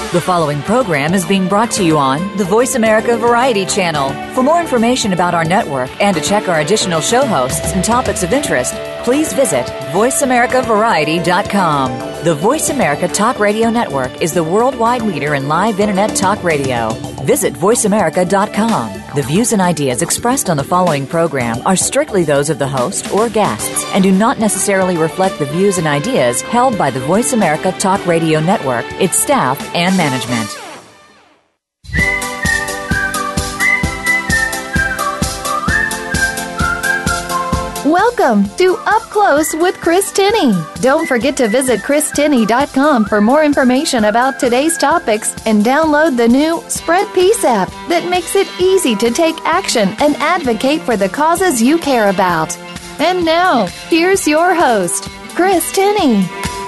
The following program is being brought to you on the Voice America Variety Channel. For more information about our network and to check our additional show hosts and topics of interest, please visit voiceamericavariety.com. The Voice America Talk Radio Network is the worldwide leader in live Internet talk radio. Visit voiceamerica.com. The views and ideas expressed on the following program are strictly those of the host or guests and do not necessarily reflect the views and ideas held by the Voice America Talk Radio Network, its staff, and management. Welcome to Up Close with Chris Tinney. Don't forget to visit christinney.com for more information about today's topics and download the new Spread Peace app that makes it easy to take action and advocate for the causes you care about. And now, here's your host, Chris Tinney.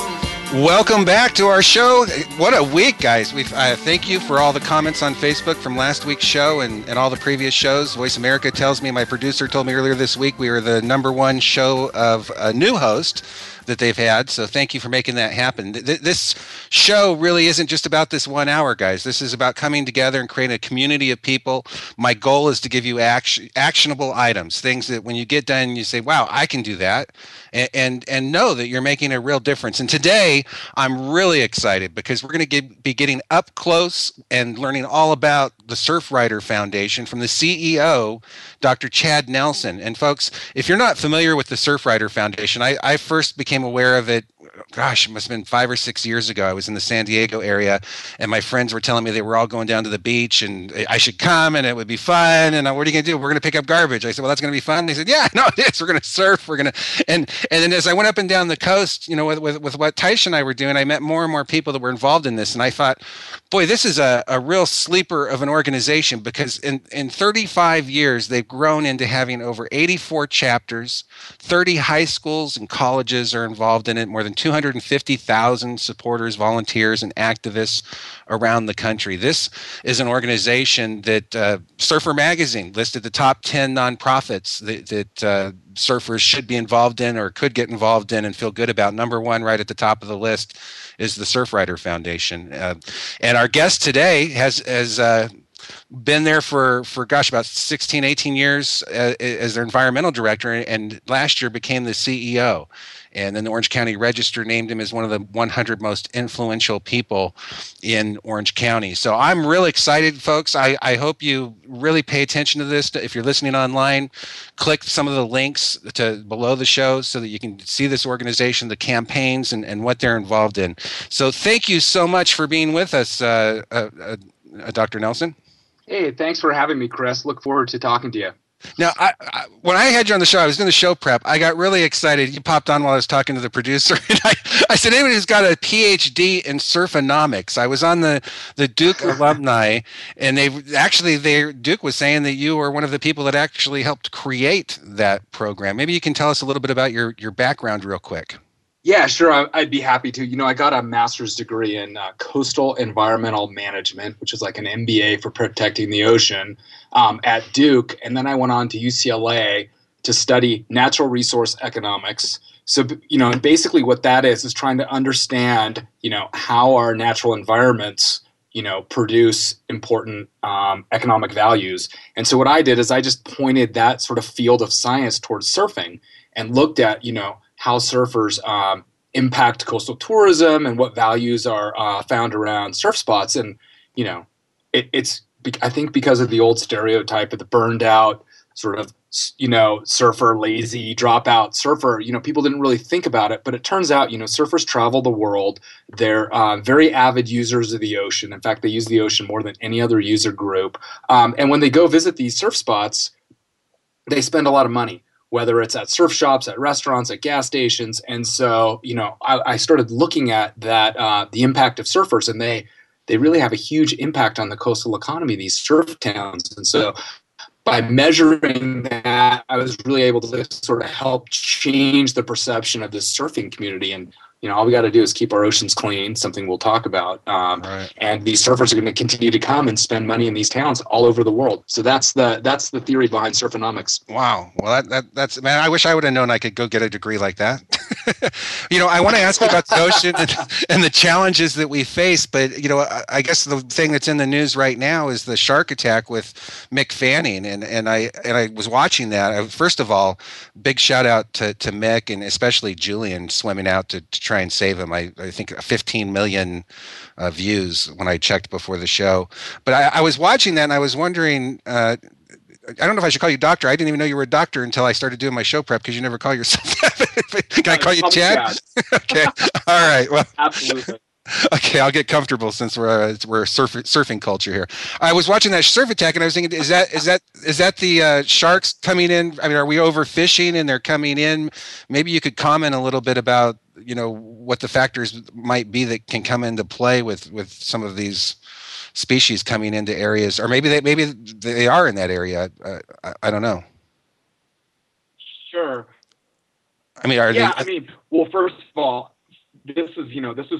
Welcome back to our show. What a week, guys. Thank you for all the comments on Facebook from last week's show and all the previous shows. Voice America tells me, my producer told me earlier this week, we were the #1 show of a new host that they've had. So thank you for making that happen. This show really isn't just about this 1 hour, guys. This is about coming together and creating a community of people. My goal is to give you actionable items, things that when you get done, you say, wow, I can do that. And know that you're making a real difference. And today, I'm really excited because we're going to be getting up close and learning all about the Surfrider Foundation from the CEO, Dr. Chad Nelson. And folks, if you're not familiar with the Surfrider Foundation, I first became aware of it, gosh, it must have been 5 or 6 years ago. I was in the San Diego area, and my friends were telling me they were all going down to the beach, and I should come, and it would be fun. And what are you going to do? We're going to pick up garbage. I said, well, that's going to be fun. They said, yeah, no, it is. We're going to surf. We're going to, and then as I went up and down the coast, you know, with what Taisha and I were doing, I met more and more people that were involved in this, and I thought, boy, this is a real sleeper of an organization because in 35 years, they've grown into having over 84 chapters, 30 high schools and colleges are involved in it, more than 250,000 supporters, volunteers, and activists around the country. This is an organization that Surfer Magazine listed the top 10 nonprofits that surfers should be involved in or could get involved in and feel good about. #1 right at the top of the list is the Surfrider Foundation. And our guest today has been there for about 16, 18 years as their environmental director, and last year became the CEO. And then the Orange County Register named him as one of the 100 most influential people in Orange County. So I'm really excited, folks. I hope you really pay attention to this. If you're listening online, click some of the links below the show so that you can see this organization, the campaigns, and what they're involved in. So thank you so much for being with us, Dr. Nelson. Hey, thanks for having me, Chris. Look forward to talking to you. Now, when I had you on the show, I was doing the show prep. I got really excited. You popped on while I was talking to the producer. And I said, anybody who's got a PhD in surfonomics. I was on the Duke alumni, and Duke was saying that you were one of the people that actually helped create that program. Maybe you can tell us a little bit about your background real quick. Yeah, sure. I'd be happy to. You know, I got a master's degree in coastal environmental management, which is like an MBA for protecting the ocean at Duke. And then I went on to UCLA to study natural resource economics. So, you know, and basically what that is trying to understand, you know, how our natural environments, you know, produce important economic values. And so what I did is I just pointed that sort of field of science towards surfing and looked at, you know, how surfers impact coastal tourism and what values are found around surf spots. And, you know, it's I think because of the old stereotype of the burned out sort of, you know, surfer, lazy, dropout surfer, you know, people didn't really think about it. But it turns out, you know, surfers travel the world. They're very avid users of the ocean. In fact, they use the ocean more than any other user group. And when they go visit these surf spots, they spend a lot of money, whether it's at surf shops, at restaurants, at gas stations. And so, you know, I started looking at that, the impact of surfers, and they really have a huge impact on the coastal economy, these surf towns. And so by measuring that, I was really able to sort of help change the perception of this surfing community. And, you know, all we got to do is keep our oceans clean, something we'll talk about. Right. And these surfers are going to continue to come and spend money in these towns all over the world. So that's the theory behind surfonomics. Wow. Well, that's man. I wish I would have known I could go get a degree like that. I want to ask you about the ocean and the challenges that we face, but I guess the thing that's in the news right now is the shark attack with Mick Fanning, and I was watching that. First of all, big shout out to Mick and especially Julian swimming out to try and save him. I think 15 million views when I checked before the show. But I was watching that and I was wondering. I don't know if I should call you doctor. I didn't even know you were a doctor until I started doing my show prep because you never call yourself that. Can I call you Chad? Okay. All right. Well, absolutely. Okay, I'll get comfortable since we're surfing culture here. I was watching that surf attack and I was thinking, is that the sharks coming in? I mean, are we overfishing and they're coming in? Maybe you could comment a little bit about what the factors might be that can come into play with some of these species coming into areas, or maybe they are in that area. I don't know. Sure. I mean, well, first of all, this was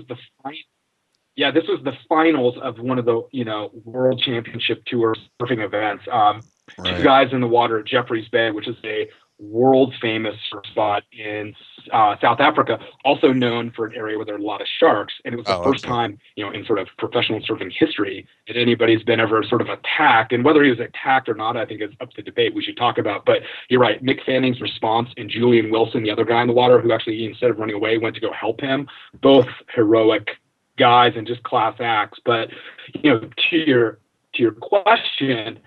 the finals of one of the World Championship Tour surfing events. Right. Two guys in the water at Jeffreys Bay, which is a world famous surf spot in South Africa, also known for an area where there are a lot of sharks. And it was the first time, in sort of professional surfing history that anybody's been ever sort of attacked. And whether he was attacked or not, I think is up to debate. We should talk about. But you're right, Mick Fanning's response and Julian Wilson, the other guy in the water, who actually, instead of running away, went to go help him. Both heroic guys and just class acts. But to your question,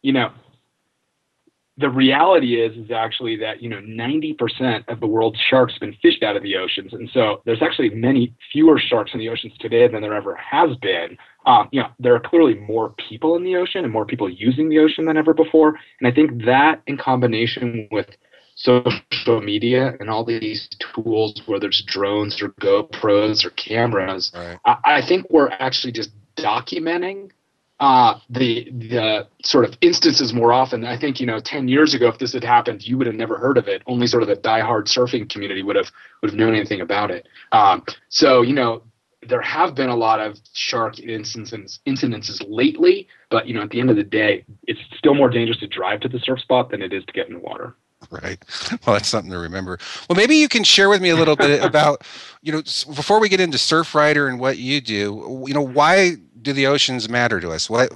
the reality is actually that 90% of the world's sharks have been fished out of the oceans, and so there's actually many fewer sharks in the oceans today than there ever has been. There are clearly more people in the ocean and more people using the ocean than ever before, and I think that in combination with social media and all these tools, whether it's drones or GoPros or cameras, right. I think we're actually just documenting the sort of instances more often. I think 10 years ago, if this had happened, you would have never heard of it. Only sort of the diehard surfing community would have known anything about it. So there have been a lot of shark incidences lately, but at the end of the day, it's still more dangerous to drive to the surf spot than it is to get in the water. Right. Well, that's something to remember. Well, maybe you can share with me a little bit about, before we get into Surfrider and what you do, why do the oceans matter to us? What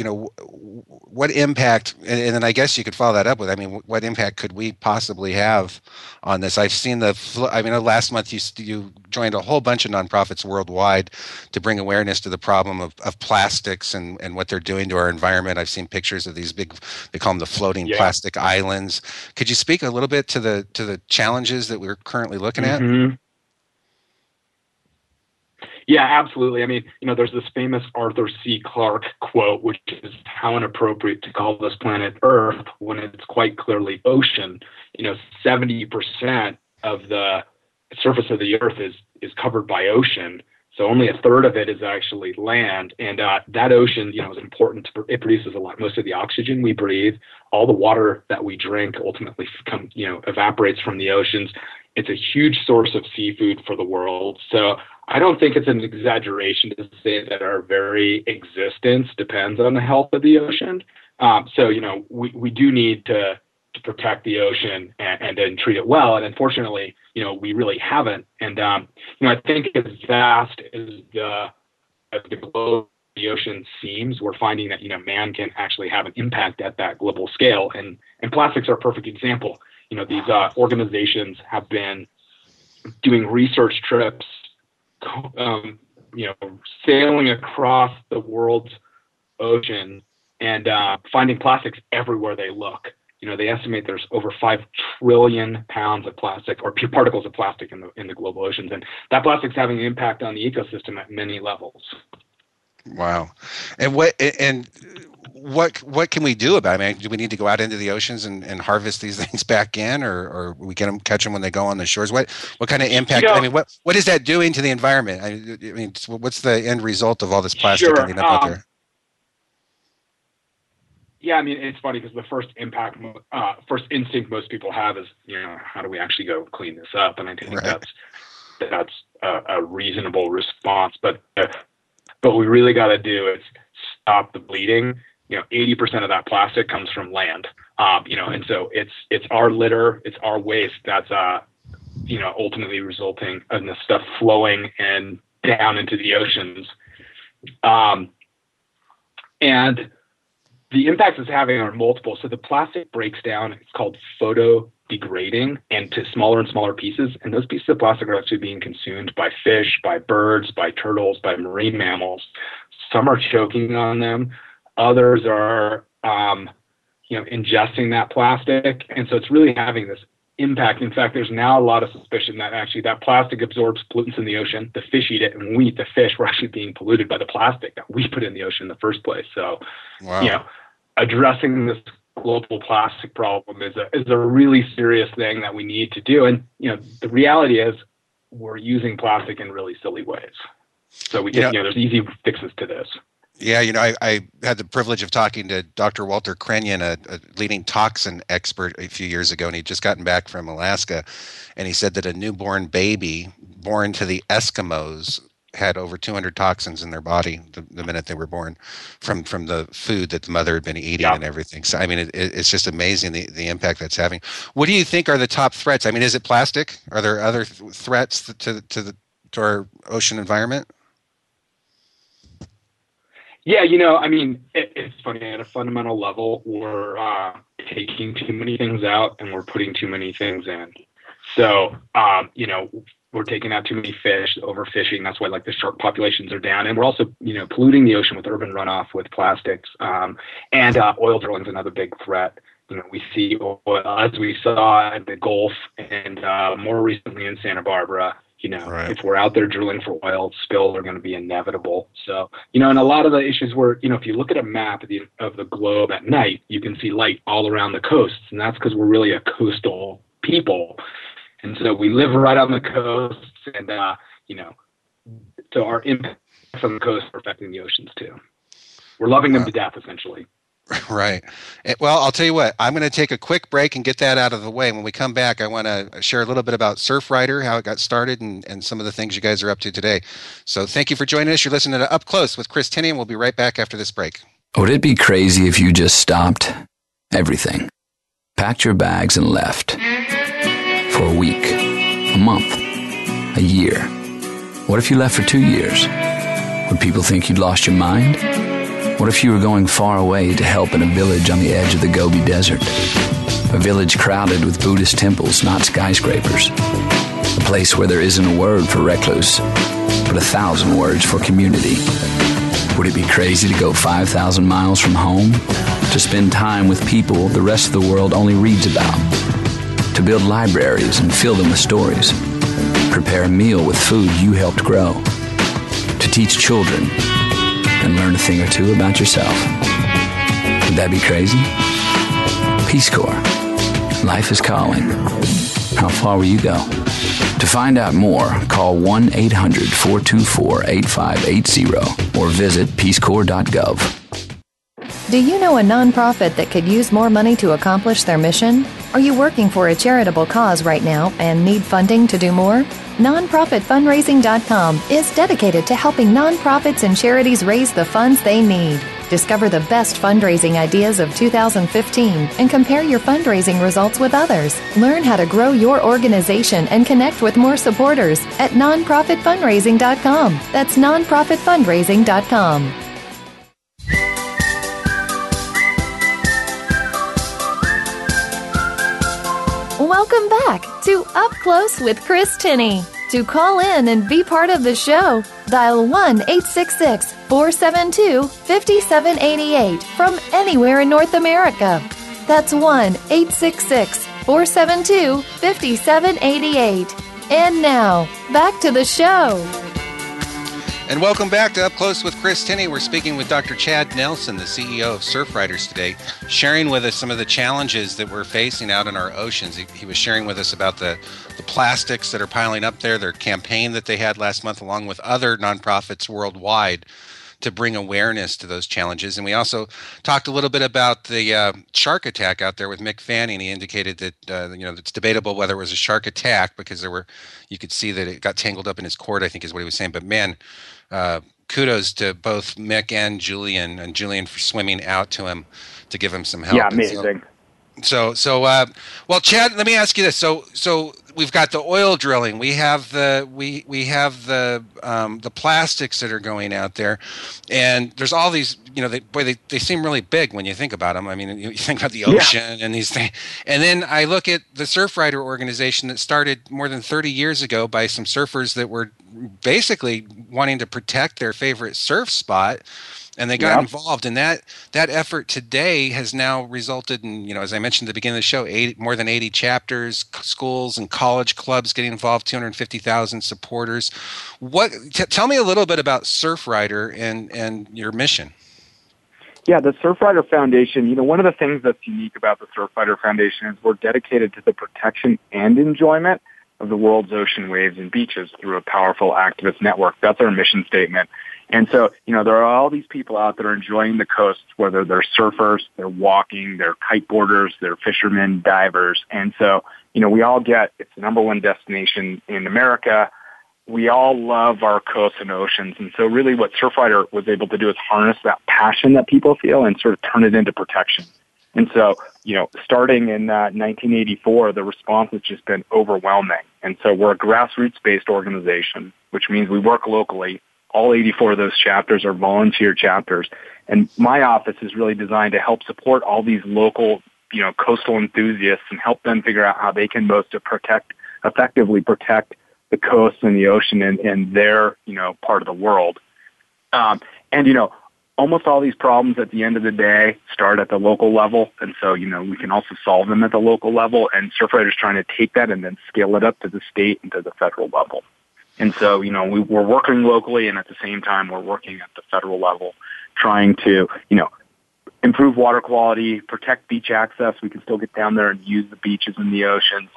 impact, and then I guess you could follow that up with, what impact could we possibly have on this? I've seen last month you joined a whole bunch of nonprofits worldwide to bring awareness to the problem of plastics and what they're doing to our environment. I've seen pictures of these big, they call them the floating plastic islands. Could you speak a little bit to the challenges that we're currently looking at? Yeah, absolutely. There's this famous Arthur C. Clarke quote, which is how inappropriate to call this planet Earth when it's quite clearly ocean. 70% of the surface of the Earth is covered by ocean. So only a third of it is actually land. And that ocean, is important. It produces most of the oxygen we breathe. All the water that we drink ultimately evaporates from the oceans. It's a huge source of seafood for the world. So I don't think it's an exaggeration to say that our very existence depends on the health of the ocean. So we do need to protect the ocean and then treat it well. And unfortunately, we really haven't. And I think as vast as the globe, the ocean seems, we're finding that man can actually have an impact at that global scale. And plastics are a perfect example. These organizations have been doing research trips, sailing across the world's ocean and finding plastics everywhere they look. They estimate there's over 5 trillion pounds of plastic or particles of plastic in the global oceans, and that plastic's having an impact on the ecosystem at many levels. Wow. And what can we do about it? Do we need to go out into the oceans and harvest these things back in, or we catch them when they go on the shores? What kind of impact? What is that doing to the environment? What's the end result of all this plastic ending up out there? Yeah, it's funny because the first instinct most people have is, how do we actually go clean this up? And I think that's a reasonable response. But what we really got to do is stop the bleeding. 80% of that plastic comes from land. And so it's our litter, it's our waste that's ultimately resulting in this stuff flowing and down into the oceans. And the impacts it's having are multiple. So the plastic breaks down, it's called photo-degrading, into smaller and smaller pieces. And those pieces of plastic are actually being consumed by fish, by birds, by turtles, by marine mammals. Some are choking on them. Others are, ingesting that plastic. And so it's really having this impact. In fact, there's now a lot of suspicion that actually that plastic absorbs pollutants in the ocean. The fish eat it, and when we eat the fish, we're actually being polluted by the plastic that we put in the ocean in the first place. So, wow. Addressing this global plastic problem is a really serious thing that we need to do. And the reality is we're using plastic in really silly ways. So we can, there's easy fixes to this. Yeah, I had the privilege of talking to Dr. Walter Krenyan, a leading toxin expert, a few years ago, and he'd just gotten back from Alaska, and he said that a newborn baby born to the Eskimos had over 200 toxins in their body the minute they were born from the food that the mother had been eating and everything. So, I mean, it's just amazing the impact that's having. What do you think are the top threats? I mean, is it plastic? Are there other threats to our ocean environment? Yeah, it's funny. At a fundamental level, we're taking too many things out and we're putting too many things in. So, we're taking out too many fish, overfishing. That's why the shark populations are down. And we're also, polluting the ocean with urban runoff, with plastics. And oil drilling is another big threat. We see oil, as we saw in the Gulf and more recently in Santa Barbara. Right. If we're out there drilling for oil, spills are going to be inevitable. So, and a lot of the issues where, if you look at a map of the globe at night, you can see light all around the coasts. And that's because we're really a coastal people. And so we live right on the coast. And, so our impacts on the coast are affecting the oceans too. We're loving them to death, essentially. Right. Well, I'll tell you what, I'm going to take a quick break and get that out of the way. When we come back, I want to share a little bit about Surfrider, how it got started, and some of the things you guys are up to today. So thank you for joining us. You're listening to Up Close with Chris Tenney, and we'll be right back after this break. Would it be crazy if you just stopped everything, packed your bags and left for a week, a month, a year? What if you left for 2 years? Would people think you'd lost your mind? What if you were going far away to help in a village on the edge of the Gobi Desert? A village crowded with Buddhist temples, not skyscrapers. A place where there isn't a word for recluse, but 1,000 words for community. Would it be crazy to go 5,000 miles from home? To spend time with people the rest of the world only reads about? To build libraries and fill them with stories? Prepare a meal with food you helped grow? To teach children and learn a thing or two about yourself? Would that be crazy? Peace Corps. Life is calling. How far will you go? To find out more, call 1-800-424-8580 or visit peacecorps.gov. Do you know a nonprofit that could use more money to accomplish their mission? Are you working for a charitable cause right now and need funding to do more? NonprofitFundraising.com is dedicated to helping nonprofits and charities raise the funds they need. Discover the best fundraising ideas of 2015 and compare your fundraising results with others. Learn how to grow your organization and connect with more supporters at NonprofitFundraising.com. That's NonprofitFundraising.com. Welcome back to Up Close with Chris Tenney. To call in and be part of the show, dial 1-866-472-5788 from anywhere in North America. That's 1-866-472-5788. And now, back to the show. And welcome back to Up Close with Chris Tenney. We're speaking with Dr. Chad Nelson, the CEO of Surfriders today, sharing with us some of the challenges that we're facing out in our oceans. He was sharing with us about the plastics that are piling up there, their campaign that they had last month, along with other nonprofits worldwide to bring awareness to those challenges. And we also talked a little bit about the shark attack out there with Mick Fanning. He indicated that it's debatable whether it was a shark attack because you could see that it got tangled up in his cord, I think is what he was saying. But man, kudos to both Mick and Julian for swimming out to him to give him some help. Yeah, amazing. Well, Chad, let me ask you this. So we've got the oil drilling. We have the plastics that are going out there, and there's all these. They seem really big when you think about them. I mean, you think about the ocean and these things, and then I look at the Surfrider organization that started more than 30 years ago by some surfers that were basically wanting to protect their favorite surf spot. And they got involved, and that effort today has now resulted in, as I mentioned at the beginning of the show, more than 80 chapters, schools and college clubs getting involved, 250,000 supporters. Tell me a little bit about Surfrider and your mission. Yeah, the Surfrider Foundation, one of the things that's unique about the Surfrider Foundation is we're dedicated to the protection and enjoyment of the world's ocean waves and beaches through a powerful activist network. That's our mission statement. And so, there are all these people out there enjoying the coast, whether they're surfers, they're walking, they're kiteboarders, they're fishermen, divers. And so, we all it's the number one destination in America. We all love our coasts and oceans. And so really what Surfrider was able to do is harness that passion that people feel and sort of turn it into protection. And so, starting in 1984, the response has just been overwhelming. And so we're a grassroots-based organization, which means we work locally. All 84 of those chapters are volunteer chapters. And my office is really designed to help support all these local, coastal enthusiasts and help them figure out how they can most effectively protect the coast and the ocean in their, part of the world. Almost all these problems at the end of the day start at the local level. And so, we can also solve them at the local level. And Surfrider is trying to take that and then scale it up to the state and to the federal level. And so, we're working locally, and at the same time, we're working at the federal level, trying to, improve water quality, protect beach access. We can still get down there and use the beaches and the oceans,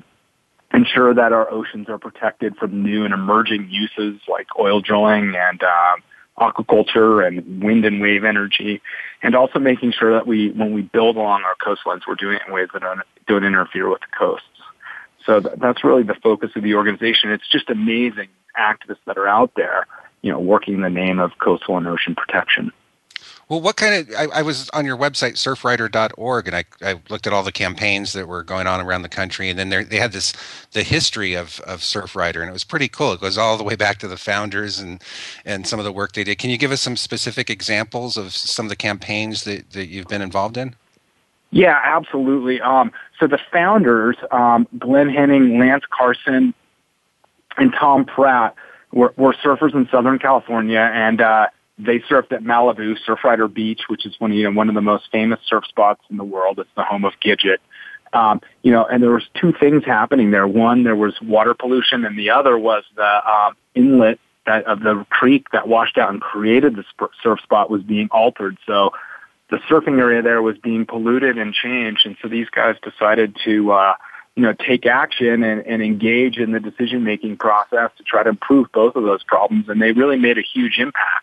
ensure that our oceans are protected from new and emerging uses like oil drilling and aquaculture and wind and wave energy, and also making sure that when we build along our coastlines, we're doing it in ways that don't interfere with the coasts. So that's really the focus of the organization. It's just amazing activists that are out there, working in the name of coastal and ocean protection. Well, what kind of, I was on your website, surfrider.org, and I looked at all the campaigns that were going on around the country, and then they had the history of Surfrider, and it was pretty cool. It goes all the way back to the founders and some of the work they did. Can you give us some specific examples of some of the campaigns that you've been involved in? Yeah, absolutely. So the founders, Glenn Henning, Lance Carson, and Tom Pratt were surfers in Southern California, and they surfed at Malibu, Surfrider Beach, which is one of the most famous surf spots in the world. It's the home of Gidget. And there was two things happening there. One, there was water pollution, and the other was the inlet of the creek that washed out and created the surf spot was being altered. So the surfing area there was being polluted and changed, and so these guys decided to, take action and engage in the decision-making process to try to improve both of those problems, and they really made a huge impact.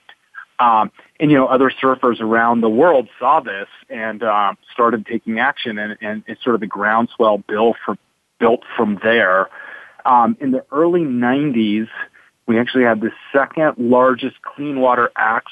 Other surfers around the world saw this and started taking action, and it's sort of the groundswell built from there. In the early 90s, we actually had the second largest Clean Water Act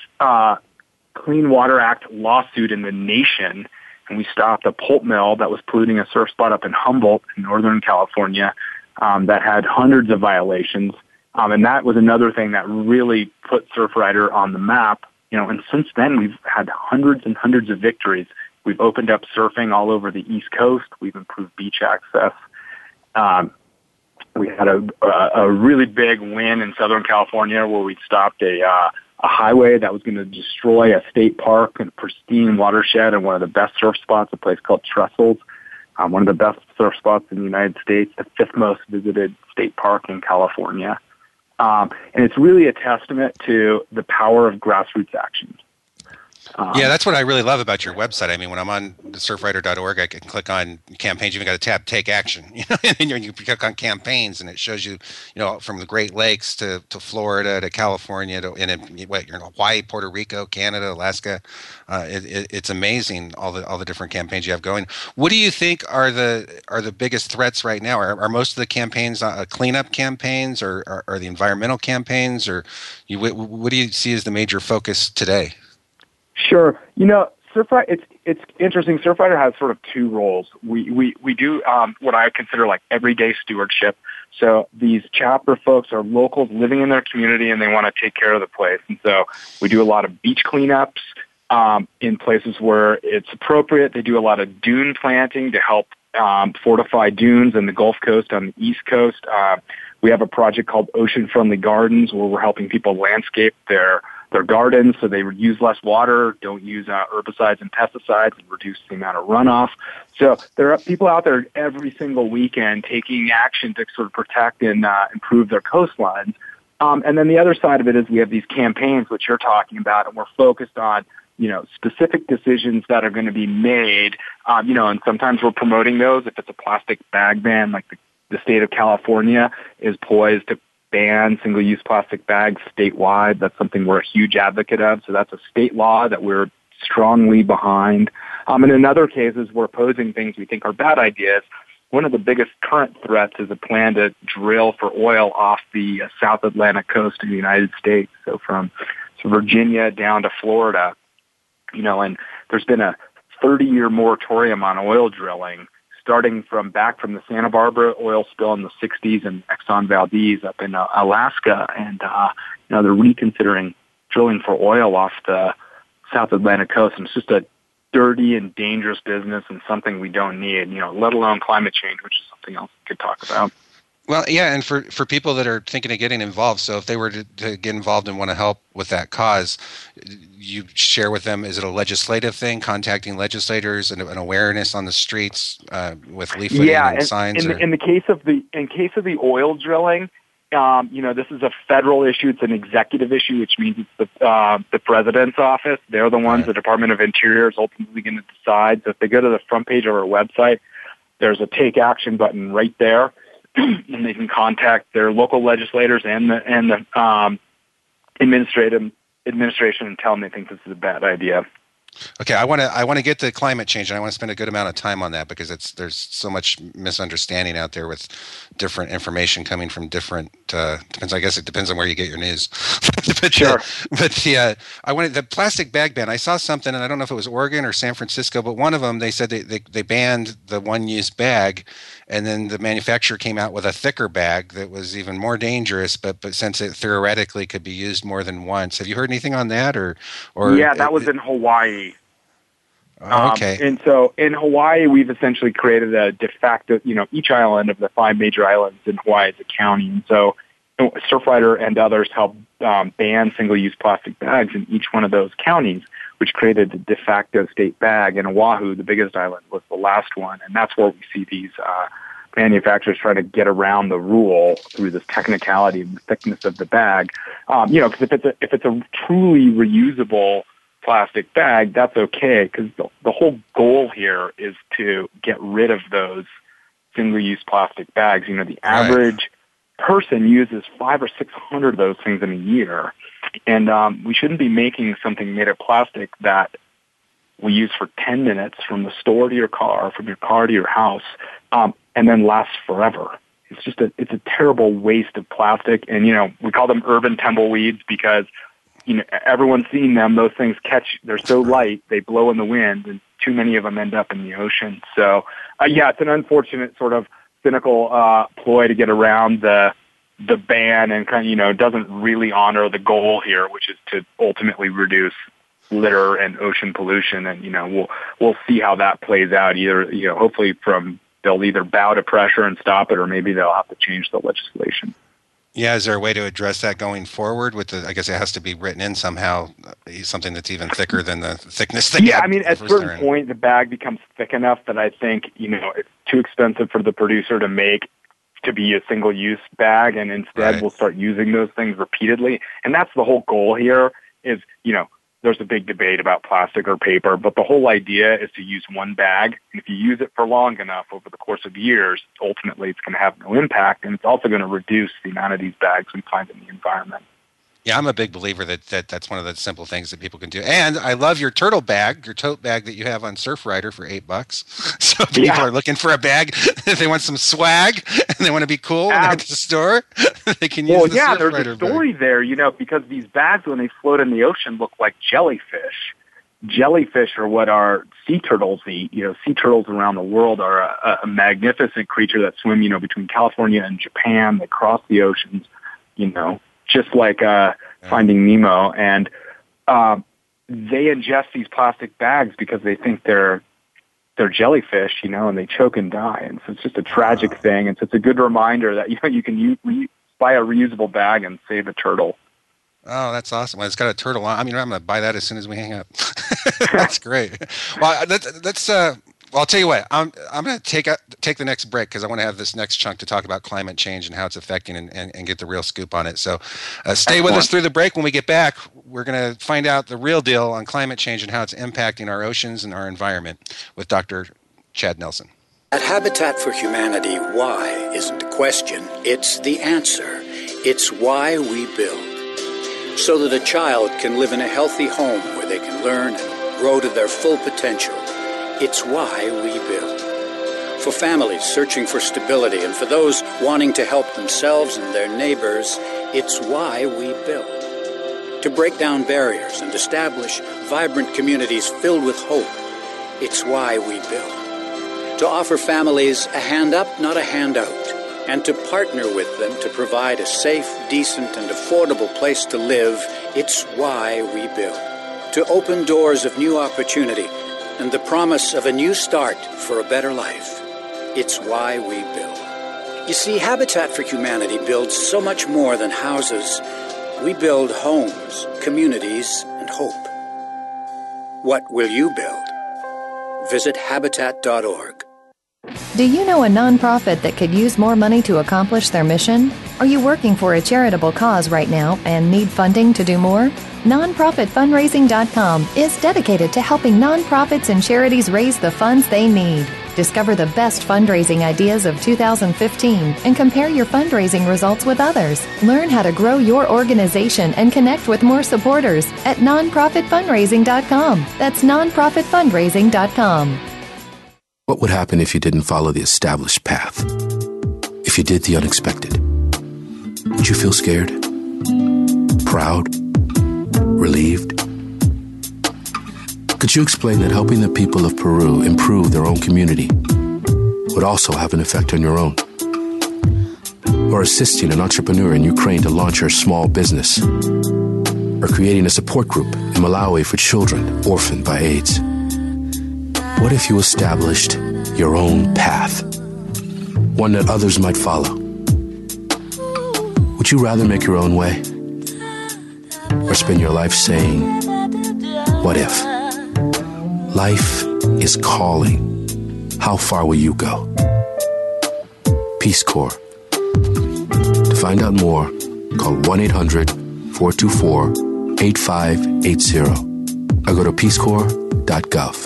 lawsuit in the nation, and we stopped a pulp mill that was polluting a surf spot up in Humboldt in Northern California that had hundreds of violations. And that was another thing that really put Surfrider on the map. And since then we've had hundreds and hundreds of victories. We've opened up surfing all over the East Coast. We've improved beach access. We had a really big win in Southern California where we stopped a highway that was going to destroy a state park and pristine watershed and one of the best surf spots, a place called Trestles, one of the best surf spots in the United States, the fifth most visited state park in California. And it's really a testament to the power of grassroots action. Yeah, that's what I really love about your website. I mean, when I'm on surfrider.org, I can click on campaigns. You've even got a tab, Take Action, and you click on campaigns, and it shows you, from the Great Lakes to Florida to California you're in Hawaii, Puerto Rico, Canada, Alaska. It's amazing all the different campaigns you have going. What do you think are the biggest threats right now? Are most of the campaigns cleanup campaigns, or are the environmental campaigns, or what do you see as the major focus today? Sure. it's interesting. Surfrider has sort of two roles. We do what I consider like everyday stewardship. So these chapter folks are locals living in their community, and they want to take care of the place. And so we do a lot of beach cleanups in places where it's appropriate. They do a lot of dune planting to help fortify dunes in the Gulf Coast on the East Coast. We have a project called Ocean Friendly Gardens, where we're helping people landscape their gardens so they use less water, don't use herbicides and pesticides, and reduce the amount of runoff. So there are people out there every single weekend taking action to sort of protect and improve their coastlines. And then the other side of it is we have these campaigns, which you're talking about, and we're focused on specific decisions that are going to be made, and sometimes we're promoting those. If it's a plastic bag ban, like the state of California is poised to ban single-use plastic bags statewide. That's something we're a huge advocate of. So that's a state law that we're strongly behind. And in other cases, we're opposing things we think are bad ideas. One of the biggest current threats is a plan to drill for oil off the South Atlantic coast of the United States. So from Virginia down to Florida, and there's been a 30-year moratorium on oil drilling, starting from the Santa Barbara oil spill in the 60s and Exxon Valdez up in Alaska. And, they're reconsidering drilling for oil off the South Atlantic coast. And it's just a dirty and dangerous business and something we don't need, let alone climate change, which is something else we could talk about. Well, yeah, and for people that are thinking of getting involved, so if they were to get involved and want to help with that cause, you share with them, is it a legislative thing, contacting legislators and an awareness on the streets with leafleting and signs? In the case of the oil drilling, this is a federal issue. It's an executive issue, which means it's the president's office. They're the ones, the Department of Interior is ultimately going to decide. So if they go to the front page of our website, there's a take action button right there. And they can contact their local legislators and the administration and tell them they think this is a bad idea. Okay, I want to get to climate change, and I want to spend a good amount of time on that because there's so much misunderstanding out there with different information coming from different. I guess it depends on where you get your news. But, sure. I wanted the plastic bag ban. I saw something, and I don't know if it was Oregon or San Francisco, but one of them they said they banned the one-use bag, and then the manufacturer came out with a thicker bag that was even more dangerous. But since it theoretically could be used more than once, have you heard anything on that? Or yeah, that was in Hawaii. Okay. And so in Hawaii, we've essentially created a de facto, each island of the 5 major islands in Hawaii is a county. And so Surfrider and others helped ban single-use plastic bags in each one of those counties, which created the de facto state bag. And Oahu, the biggest island, was the last one. And that's where we see these manufacturers try to get around the rule through this technicality and the thickness of the bag. Because if it's a truly reusable plastic bag, that's okay, because the whole goal here is to get rid of those single-use plastic bags. The average person uses 500 or 600 of those things in a year, and we shouldn't be making something made of plastic that we use for 10 minutes from the store to your car, from your car to your house, and then lasts forever. It's a terrible waste of plastic, and we call them urban tumbleweeds because everyone's seen them. Those things they're so light, they blow in the wind, and too many of them end up in the ocean. So, it's an unfortunate sort of cynical ploy to get around the ban, and doesn't really honor the goal here, which is to ultimately reduce litter and ocean pollution. And, we'll see how that plays out. Either, hopefully they'll either bow to pressure and stop it, or maybe they'll have to change the legislation. Yeah, is there a way to address that going forward? I guess it has to be written in somehow, something that's even thicker than the thickness. Yeah, at a certain point, the bag becomes thick enough that I think it's too expensive for the producer to make to be a single-use bag, and instead we'll start using those things repeatedly. And that's the whole goal here. Is there's a big debate about plastic or paper, but the whole idea is to use one bag. And if you use it for long enough over the course of years, ultimately it's going to have no impact. And it's also going to reduce the amount of these bags we find in the environment. Yeah, I'm a big believer that's one of the simple things that people can do. And I love your turtle bag, your tote bag that you have on Surfrider for $8. So if people are looking for a bag, if they want some swag and they want to be cool when they're at the store, they can use the Surfrider there's a story bag. there, because these bags, when they float in the ocean, look like jellyfish. jellyfish are what our sea turtles eat. Sea turtles around the world are a magnificent creature that swim, between California and Japan. They cross the oceans, just like Finding Nemo. And they ingest these plastic bags because they think they're jellyfish, and they choke and die. And so it's just a tragic thing. And so it's a good reminder that, you can buy a reusable bag and save a turtle. Oh, that's awesome. Well, it's got a turtle on. I'm going to buy that as soon as we hang up. That's great. Well, I'll tell you what. I'm going to take the next break because I want to have this next chunk to talk about climate change and how it's affecting and get the real scoop on it. So stay with us through the break. When we get back, we're going to find out the real deal on climate change and how it's impacting our oceans and our environment with Dr. Chad Nelson. At Habitat for Humanity, why isn't a question, it's the answer. It's why we build. So that a child can live in a healthy home where they can learn and grow to their full potential. It's why we build. For families searching for stability and for those wanting to help themselves and their neighbors, it's why we build. To break down barriers and establish vibrant communities filled with hope, it's why we build. To offer families a hand up, not a handout, and to partner with them to provide a safe, decent, and affordable place to live, it's why we build. To open doors of new opportunity and the promise of a new start for a better life, it's why we build. You see, Habitat for Humanity builds so much more than houses. We build homes, communities, and hope. What will you build? Visit Habitat.org. Do you know a nonprofit that could use more money to accomplish their mission? Are you working for a charitable cause right now and need funding to do more? NonprofitFundraising.com is dedicated to helping nonprofits and charities raise the funds they need. Discover the best fundraising ideas of 2015 and compare your fundraising results with others. Learn how to grow your organization and connect with more supporters at NonprofitFundraising.com. That's NonprofitFundraising.com. What would happen if you didn't follow the established path? If you did the unexpected? Would you feel scared? Proud? Relieved? Could you explain that helping the people of Peru improve their own community would also have an effect on your own? Or assisting an entrepreneur in Ukraine to launch her small business? Or creating a support group in Malawi for children orphaned by AIDS? What if you established your own path? One that others might follow? Would you rather make your own way? Or spend your life saying, what if? Life is calling. How far will you go? Peace Corps. To find out more, call 1-800-424-8580 or go to peacecorps.gov.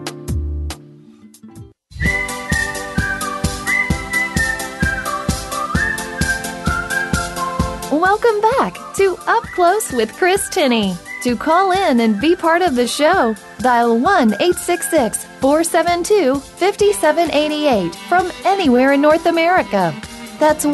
Welcome back to Up Close with Chris Tinney. To call in and be part of the show, dial 1-866-472-5788 from anywhere in North America. That's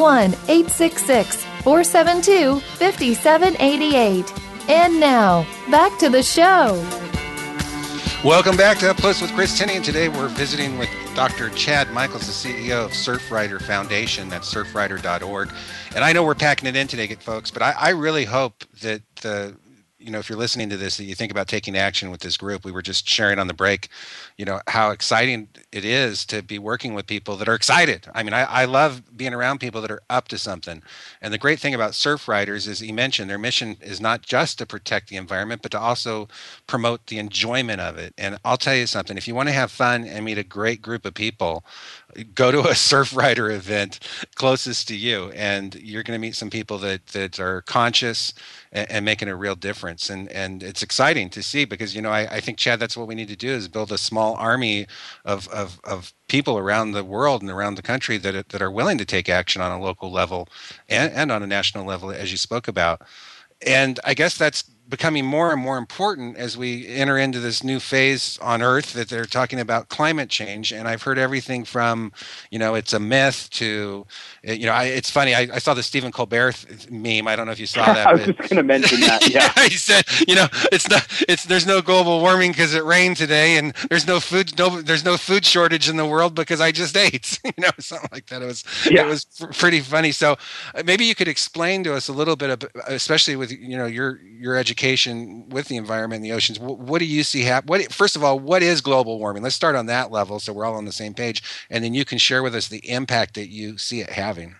1-866-472-5788. And now, back to the show. Welcome back to Up Close with Chris Tinney, and today we're visiting with Dr. Chad Michaels, the CEO of Surfrider Foundation. That's surfrider.org. And I know we're packing it in today, folks, but I really hope that if you're listening to this, that you think about taking action with this group. We were just sharing on the break, how exciting it is to be working with people that are excited. I mean, I love being around people that are up to something. And the great thing about Surfriders is, you mentioned, their mission is not just to protect the environment, but to also promote the enjoyment of it. And I'll tell you something, if you want to have fun and meet a great group of people, go to a Surfrider event closest to you, and you're going to meet some people that are conscious and making a real difference. And it's exciting to see because, I think, Chad, that's what we need to do, is build a small army of people around the world and around the country that are willing to take action on a local level and on a national level, as you spoke about. And I guess that's becoming more and more important as we enter into this new phase on Earth that they're talking about climate change. And I've heard everything from, it's a myth to, it's funny. I saw the Stephen Colbert meme. I don't know if you saw that. I was just going to mention that. Yeah. He said, there's no global warming because it rained today, and there's no food shortage in the world because I just ate, something like that. It was pretty funny. So maybe you could explain to us a little bit of, especially with, your education with the environment and the oceans. What do you see happen? First of all, what is global warming? Let's start on that level so we're all on the same page, and then you can share with us the impact that you see it having.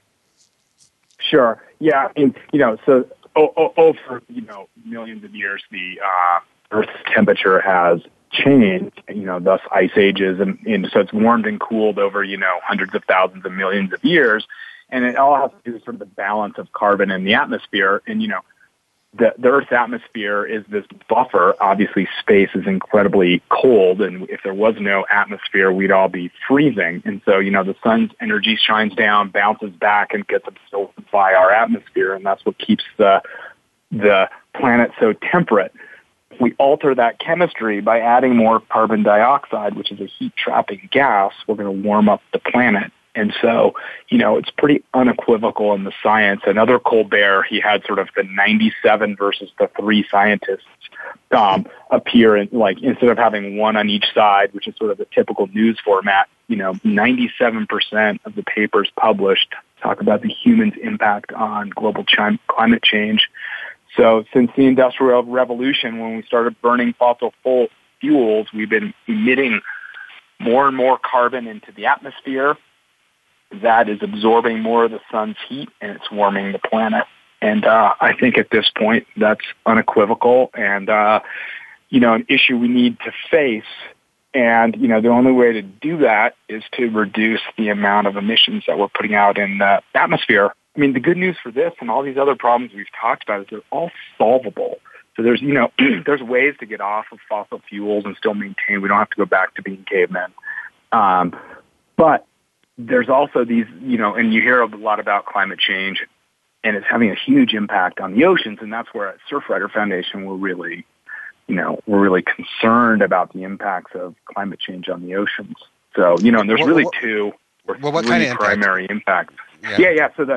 Sure. Yeah. And, so over, millions of years, the Earth's temperature has changed, thus ice ages. And so it's warmed and cooled over, hundreds of thousands of millions of years. And it all has to do with sort of the balance of carbon in the atmosphere. And, the Earth's atmosphere is this buffer. Obviously, space is incredibly cold, and if there was no atmosphere, we'd all be freezing. And so, the sun's energy shines down, bounces back, and gets absorbed by our atmosphere, and that's what keeps the planet so temperate. If we alter that chemistry by adding more carbon dioxide, which is a heat-trapping gas, we're going to warm up the planet. And so, it's pretty unequivocal in the science. Another Colbert, he had sort of the 97 versus the 3 scientists appear, and instead of having one on each side, which is sort of the typical news format, 97% of the papers published talk about the human's impact on global climate change. So since the Industrial Revolution, when we started burning fossil fuels, we've been emitting more and more carbon into the atmosphere. That is absorbing more of the sun's heat, and it's warming the planet. And I think at this point, that's unequivocal and, an issue we need to face. And, the only way to do that is to reduce the amount of emissions that we're putting out in the atmosphere. I mean, the good news for this and all these other problems we've talked about is they're all solvable. So there's, there's ways to get off of fossil fuels and still maintain. We don't have to go back to being cavemen. But there's also these, and you hear a lot about climate change, and it's having a huge impact on the oceans, and that's where at Surfrider Foundation we're really concerned about the impacts of climate change on the oceans. So, and there's really two primary impacts. Yeah. So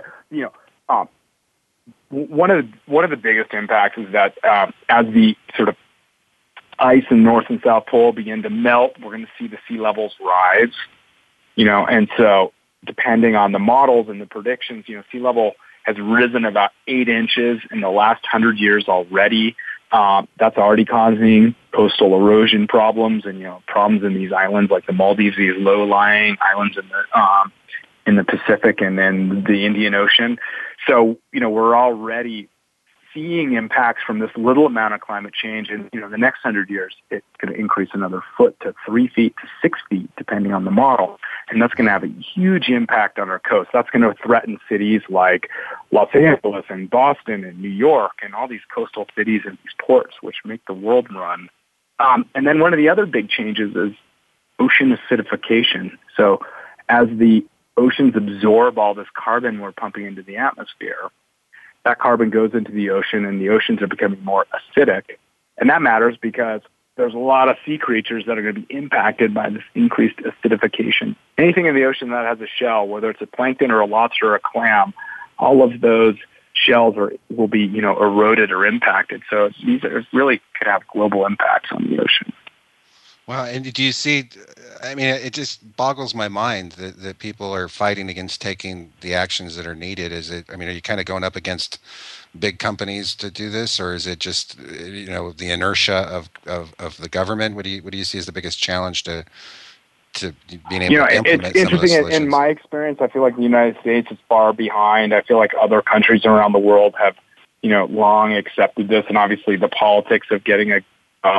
one of the biggest impacts is that as the sort of ice in North and South Pole begin to melt, we're going to see the sea levels rise. And so depending on the models and the predictions, sea level has risen about 8 inches in the last 100 years already. That's already causing coastal erosion problems and, problems in these islands like the Maldives, these low-lying islands in the Pacific and then the Indian Ocean. So, we're already seeing impacts from this little amount of climate change. And, the next 100 years, it's going to increase another foot to 3 feet to 6 feet, depending on the model. And that's going to have a huge impact on our coast. That's going to threaten cities like Los Angeles and Boston and New York and all these coastal cities and these ports, which make the world run. And then one of the other big changes is ocean acidification. So as the oceans absorb all this carbon we're pumping into the atmosphere, that carbon goes into the ocean, and the oceans are becoming more acidic. And that matters because there's a lot of sea creatures that are going to be impacted by this increased acidification. Anything in the ocean that has a shell, whether it's a plankton or a lobster or a clam, all of those shells will be, eroded or impacted. So these really could have global impacts on the ocean. Wow. And do you see, it just boggles my mind that people are fighting against taking the actions that are needed. Are you kind of going up against big companies to do this, or is it just, the inertia of the government? What do you see as the biggest challenge to being able to implement it's some of those interesting. solutions? In my experience, I feel like the United States is far behind. I feel like other countries around the world have, long accepted this, and obviously the politics of getting a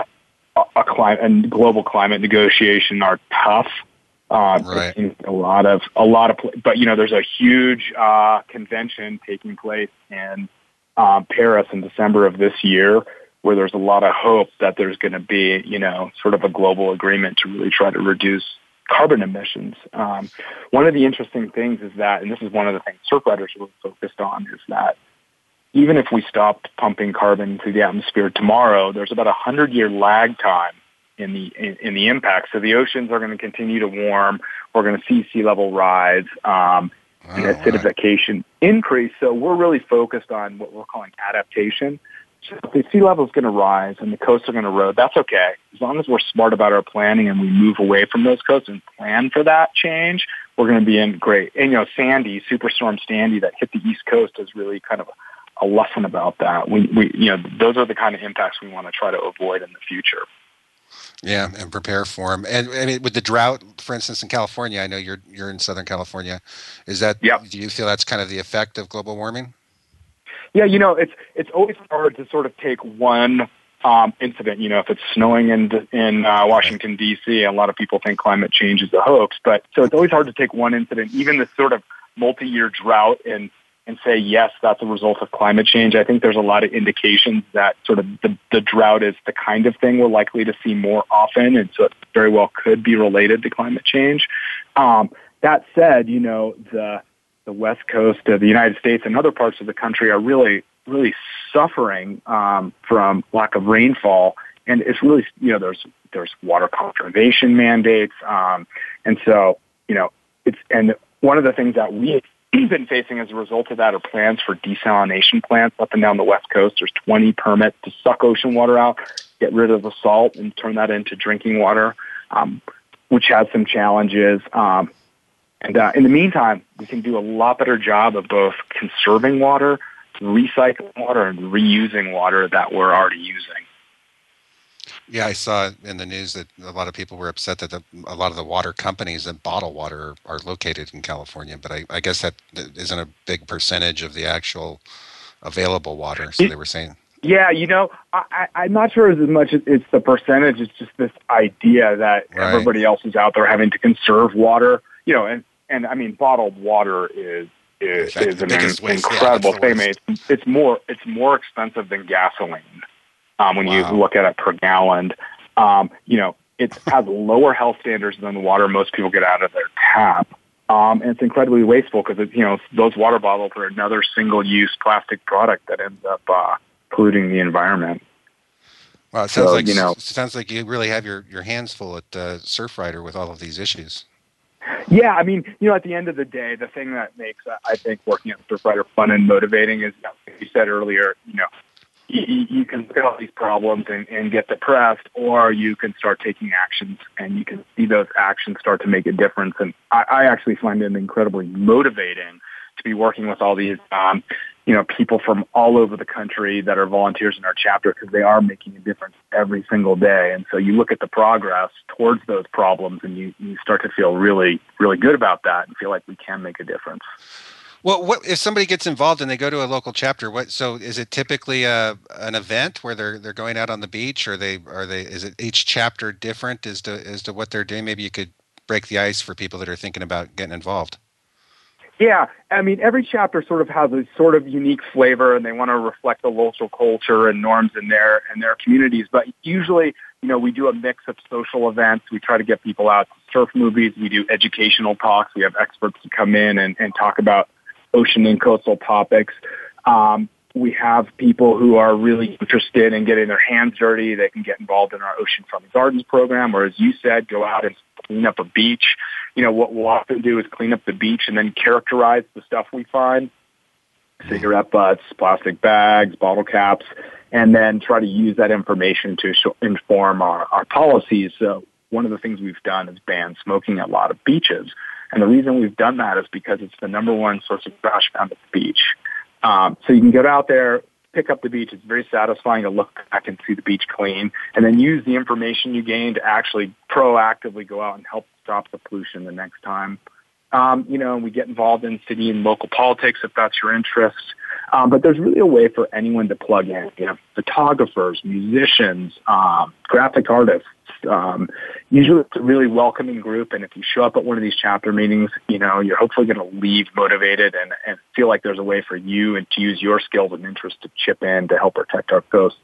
global climate negotiation are tough. Right. But there's a huge convention taking place in Paris in December of this year, where there's a lot of hope that there's going to be, sort of a global agreement to really try to reduce carbon emissions. One of the interesting things is that, and this is one of the things Surfrider's really focused on, is that even if we stopped pumping carbon to the atmosphere tomorrow, there's about 100-year lag time in the impact. So the oceans are going to continue to warm. We're going to see sea level rise and acidification increase. So we're really focused on what we're calling adaptation. So if the sea level is going to rise and the coasts are going to erode, that's okay. As long as we're smart about our planning and we move away from those coasts and plan for that change, we're going to be in great. And, Sandy, Superstorm Sandy that hit the East Coast is really kind of a lesson about that. We those are the kind of impacts we want to try to avoid in the future. Yeah, and prepare for them. And I mean, with the drought, for instance, in California, I know you're in Southern California. Is that? Yep. Do you feel that's kind of the effect of global warming? Yeah, it's always hard to sort of take one incident. If it's snowing in Washington D.C., a lot of people think climate change is a hoax. But so it's always hard to take one incident, even this sort of multi-year drought, and say yes, that's a result of climate change. I think there's a lot of indications that sort of the drought is the kind of thing we're likely to see more often, and so it very well could be related to climate change. That said, the West Coast of the United States and other parts of the country are really, really suffering from lack of rainfall, and it's really, there's water conservation mandates, and so and one of the things that we've been facing as a result of that are plans for desalination plants up and down the West Coast. There's 20 permits to suck ocean water out, get rid of the salt, and turn that into drinking water, which has some challenges. And in the meantime, we can do a lot better job of both conserving water, recycling water, and reusing water that we're already using. Yeah, I saw in the news that a lot of people were upset that a lot of the water companies that bottle water are located in California, but I guess that isn't a big percentage of the actual available water, so they were saying. Yeah, I'm not sure as much as it's the percentage. It's just this idea that everybody else is out there having to conserve water, and I mean, bottled water is an incredible thing. It's more expensive than gasoline when you look at it per gallon. It has lower health standards than the water most people get out of their tap. And it's incredibly wasteful because those water bottles are another single-use plastic product that ends up polluting the environment. Well, it sounds like you really have your hands full at Surfrider with all of these issues. Yeah, I mean, at the end of the day, the thing that makes, I think, working at Surfrider fun and motivating is, like you said earlier, you can look at all these problems and get depressed, or you can start taking actions, and you can see those actions start to make a difference. And I actually find it incredibly motivating to be working with all these, people from all over the country that are volunteers in our chapter, because they are making a difference every single day. And so you look at the progress towards those problems, and you start to feel really, really good about that and feel like we can make a difference. Well, what if somebody gets involved and they go to a local chapter? So is it typically an event where they're going out on the beach, or is it each chapter different as to what they're doing? Maybe you could break the ice for people that are thinking about getting involved. Yeah, I mean, every chapter sort of has a sort of unique flavor, and they want to reflect the local culture and norms in their communities. But usually, we do a mix of social events. We try to get people out to surf movies. We do educational talks. We have experts to come in and talk about ocean and coastal topics. We have people who are really interested in getting their hands dirty. They can get involved in our Ocean-Friendly Gardens program, or as you said, go out and clean up a beach. What we'll often do is clean up the beach and then characterize the stuff we find, cigarette butts, plastic bags, bottle caps, and then try to use that information to inform our policies. So one of the things we've done is ban smoking at a lot of beaches. And the reason we've done that is because it's the number one source of trash found at the beach. So you can get out there, pick up the beach. It's very satisfying to look back and see the beach clean, and then use the information you gain to actually proactively go out and help stop the pollution the next time. We get involved in city and local politics if that's your interest. But there's really a way for anyone to plug in. Photographers, musicians, graphic artists. Usually it's a really welcoming group, and if you show up at one of these chapter meetings, you're hopefully going to leave motivated and feel like there's a way for you and to use your skills and interests to chip in to help protect our coast.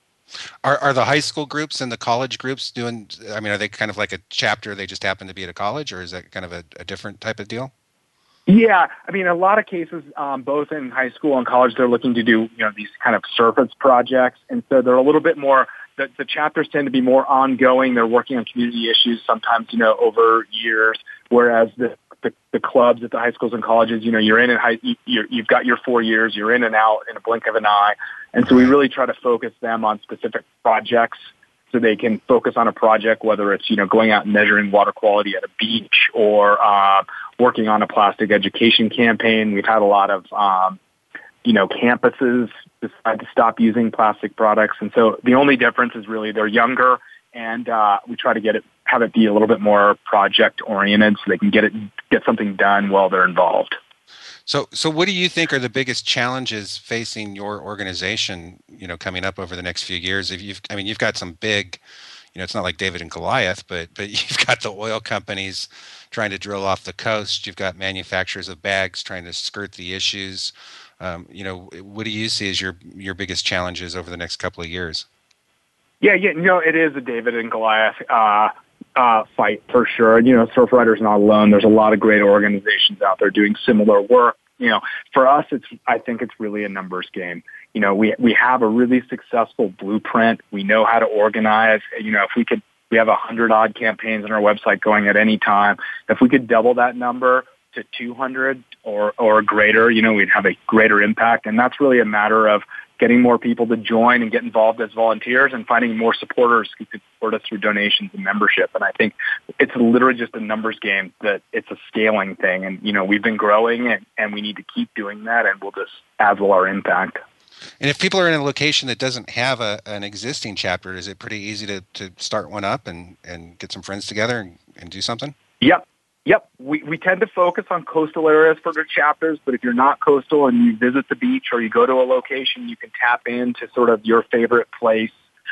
Are the high school groups and the college groups doing, are they kind of like a chapter, they just happen to be at a college, or is that kind of a different type of deal? Yeah, I mean, a lot of cases, both in high school and college, they're looking to do, these kind of surface projects. And so they're a little bit more, the chapters tend to be more ongoing. They're working on community issues sometimes, over years, whereas the clubs at the high schools and colleges, you're in you've got your 4 years, you're in and out in a blink of an eye. And so we really try to focus them on specific projects so they can focus on a project, whether it's, going out and measuring water quality at a beach or working on a plastic education campaign. We've had a lot of, campuses decide to stop using plastic products. And so the only difference is really they're younger, and we try to have it be a little bit more project oriented so they can get something done while they're involved. So what do you think are the biggest challenges facing your organization, coming up over the next few years? You've got some big, it's not like David and Goliath, but you've got the oil companies trying to drill off the coast. You've got manufacturers of bags trying to skirt the issues. What do you see as your biggest challenges over the next couple of years? Yeah, it is a David and Goliath fight for sure. Surfrider's not alone. There's a lot of great organizations out there doing similar work. For us, I think it's really a numbers game. We have a really successful blueprint. We know how to organize. If we have 100-odd campaigns on our website going at any time. If we could double that number to 200 or greater, we'd have a greater impact. And that's really a matter of getting more people to join and get involved as volunteers and finding more supporters who could support us through donations and membership. And I think it's literally just a numbers game, that it's a scaling thing. And, we've been growing and we need to keep doing that, and we'll just as will our impact. And if people are in a location that doesn't have an existing chapter, is it pretty easy to start one up and get some friends together and do something? Yep. We tend to focus on coastal areas for the chapters, but if you're not coastal and you visit the beach or you go to a location, you can tap into sort of your favorite place.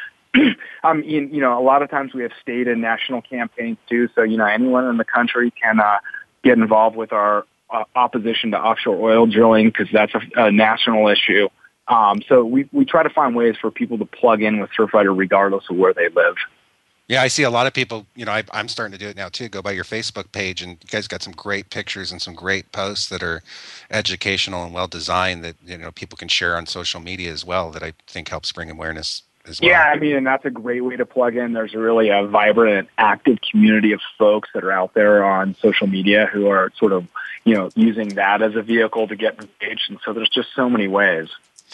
A lot of times we have state and national campaigns too, so anyone in the country can get involved with our opposition to offshore oil drilling, because that's a national issue. So we try to find ways for people to plug in with Surfrider regardless of where they live. Yeah, I see a lot of people, I'm starting to do it now too, go by your Facebook page, and you guys got some great pictures and some great posts that are educational and well-designed that, people can share on social media as well, that I think helps bring awareness as well. Yeah, and that's a great way to plug in. There's really a vibrant and active community of folks that are out there on social media who are sort of, using that as a vehicle to get engaged. And so there's just so many ways.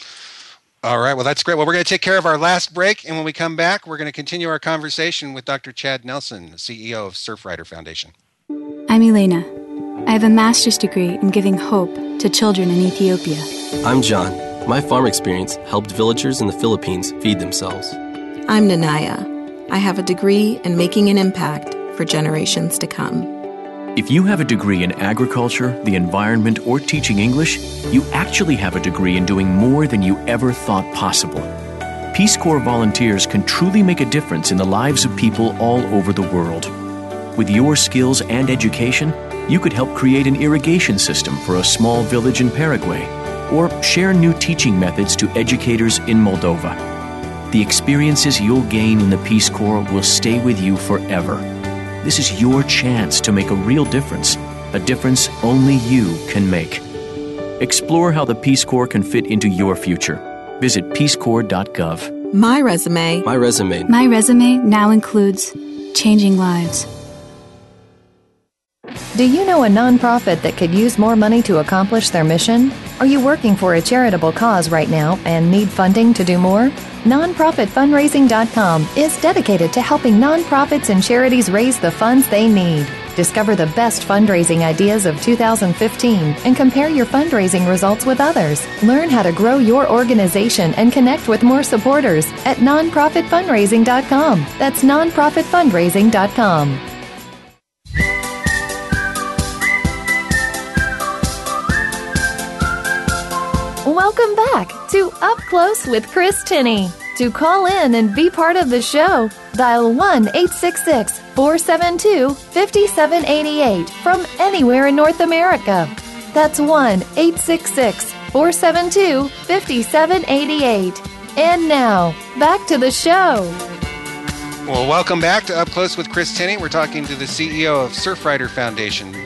All right. Well, that's great. Well, we're going to take care of our last break, and when we come back, we're going to continue our conversation with Dr. Chad Nelson, the CEO of Surfrider Foundation. I'm Elena. I have a master's degree in giving hope to children in Ethiopia. I'm John. My farm experience helped villagers in the Philippines feed themselves. I'm Nanaya. I have a degree in making an impact for generations to come. If you have a degree in agriculture, the environment, or teaching English, you actually have a degree in doing more than you ever thought possible. Peace Corps volunteers can truly make a difference in the lives of people all over the world. With your skills and education, you could help create an irrigation system for a small village in Paraguay, or share new teaching methods to educators in Moldova. The experiences you'll gain in the Peace Corps will stay with you forever. This is your chance to make a real difference, a difference only you can make. Explore how the Peace Corps can fit into your future. Visit peacecorps.gov. My resume now includes changing lives. Do you know a nonprofit that could use more money to accomplish their mission? Are you working for a charitable cause right now and need funding to do more? NonprofitFundraising.com is dedicated to helping nonprofits and charities raise the funds they need. Discover the best fundraising ideas of 2015 and compare your fundraising results with others. Learn how to grow your organization and connect with more supporters at NonprofitFundraising.com. That's NonprofitFundraising.com. Welcome back to Up Close with Chris Tinney. To call in and be part of the show, dial 1-866-472-5788 from anywhere in North America. That's 1-866-472-5788. And now, back to the show. Well, welcome back to Up Close with Chris Tinney. We're talking to the CEO of Surfrider Foundation,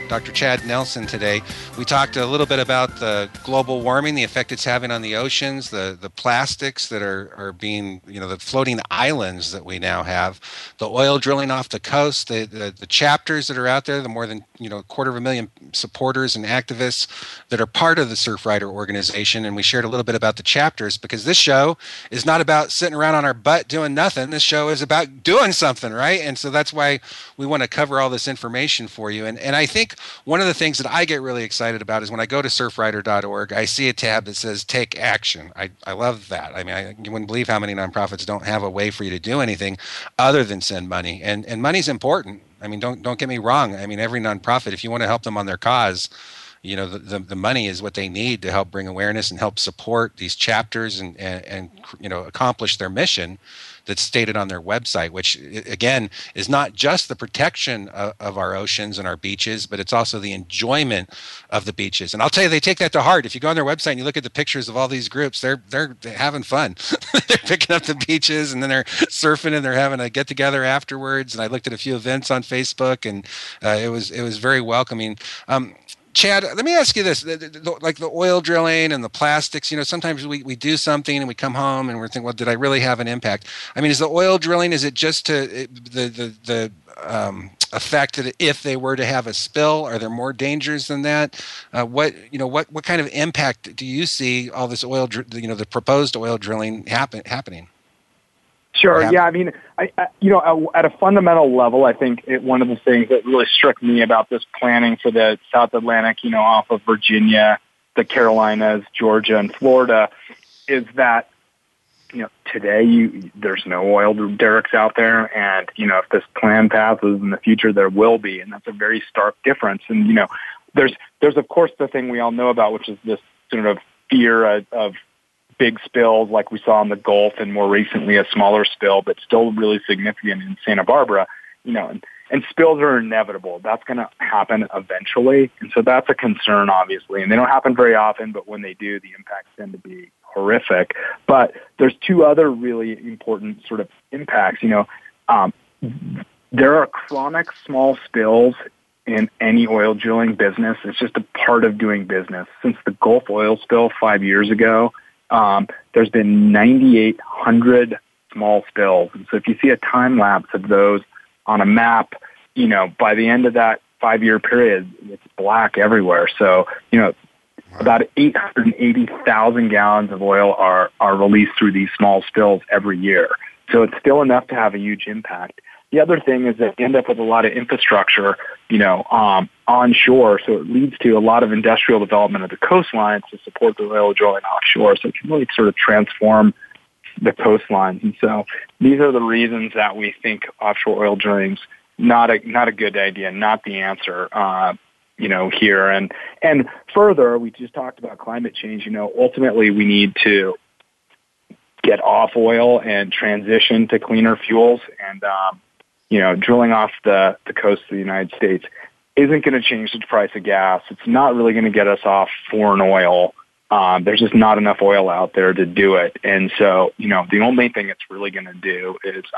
Dr. Chad Nelson today. We talked a little bit about the global warming, the effect it's having on the oceans, the plastics that are being, the floating islands that we now have, the oil drilling off the coast, the chapters that are out there, the more than 250,000 supporters and activists that are part of the Surfrider organization. And we shared a little bit about the chapters, because this show is not about sitting around on our butt doing nothing. This show is about doing something, right? And so that's why we want to cover all this information for you. And I think one of the things that I get really excited about is when I go to surfrider.org, I see a tab that says take action. I love that. I mean, you wouldn't believe how many nonprofits don't have a way for you to do anything other than send money. And money's important. I mean, don't get me wrong. I mean, every nonprofit, if you want to help them on their cause, the money is what they need to help bring awareness and help support these chapters and accomplish their mission that's stated on their website, which again is not just the protection of our oceans and our beaches, but it's also the enjoyment of the beaches. And I'll tell you, they take that to heart. If you go on their website and you look at the pictures of all these groups, they're having fun. They're picking up the beaches and then they're surfing and they're having a get together afterwards. And I looked at a few events on Facebook, and it was very welcoming. Chad, let me ask you this, like the oil drilling and the plastics, sometimes we do something and we come home and we're thinking, well, did I really have an impact? I mean, is the oil drilling, is it just to the effect that if they were to have a spill, are there more dangers than that? What kind of impact do you see all this oil, the proposed oil drilling happening? Sure. Yeah. I mean, at a fundamental level, I think one of the things that really struck me about this planning for the South Atlantic, off of Virginia, the Carolinas, Georgia, and Florida, is that, today there's no oil derricks out there, and if this plan passes in the future, there will be, and that's a very stark difference. And there's of course the thing we all know about, which is this sort of fear of big spills like we saw in the Gulf, and more recently a smaller spill, but still really significant in Santa Barbara, and spills are inevitable. That's going to happen eventually. And so that's a concern, obviously. And they don't happen very often, but when they do, the impacts tend to be horrific. But there's two other really important sort of impacts. There are chronic small spills in any oil drilling business. It's just a part of doing business. Since the Gulf oil spill 5 years ago, there's been 9,800 small spills. And so if you see a time lapse of those on a map, by the end of that 5-year period, it's black everywhere. So, about 880,000 gallons of oil are released through these small spills every year. So it's still enough to have a huge impact. The other thing is that you end up with a lot of infrastructure, onshore. So it leads to a lot of industrial development of the coastlines to support the oil drilling offshore. So it can really sort of transform the coastlines. And so these are the reasons that we think offshore oil drilling's not a good idea, not the answer, here. And further, we just talked about climate change. Ultimately we need to get off oil and transition to cleaner fuels. And, drilling off the coast of the United States isn't going to change the price of gas. It's not really going to get us off foreign oil. There's just not enough oil out there to do it. And so, the only thing it's really going to do